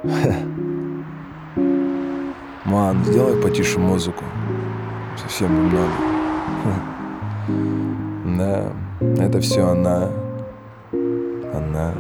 Ман, сделай потише музыку. Совсем немного. Да, это все она. Она.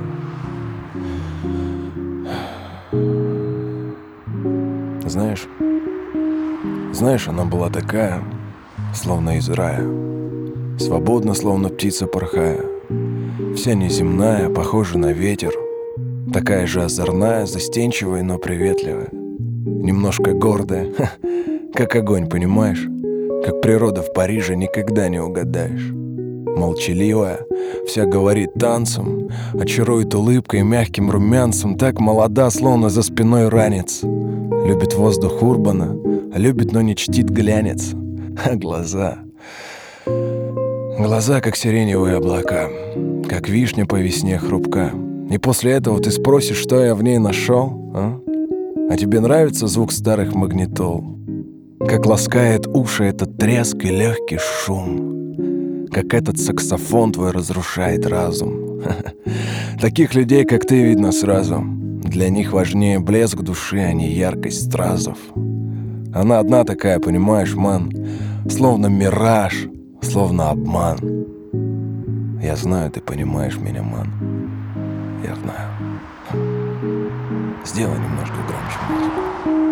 Знаешь, она была такая, словно из рая, свободна, словно птица порхая, вся неземная, похожа на ветер, такая же озорная, застенчивая, но приветливая, немножко гордая, как огонь, понимаешь? Как природа в Париже, никогда не угадаешь. Молчаливая, вся говорит танцем, очарует улыбкой и мягким румянцем, так молода, словно за спиной ранец. Любит воздух урбана, любит, но не чтит глянец. А глаза, как сиреневые облака, как вишня по весне хрупка. И после этого ты спросишь, что я в ней нашел, а? А тебе нравится звук старых магнитол? Как ласкает уши этот треск и легкий шум, как этот саксофон твой разрушает разум. Таких людей, как ты, видно сразу. Для них важнее блеск души, а не яркость стразов. Она одна такая, понимаешь, ман? Словно мираж, словно обман. Я знаю, ты понимаешь меня, ман. Я знаю. Сделай немножко громче музыку.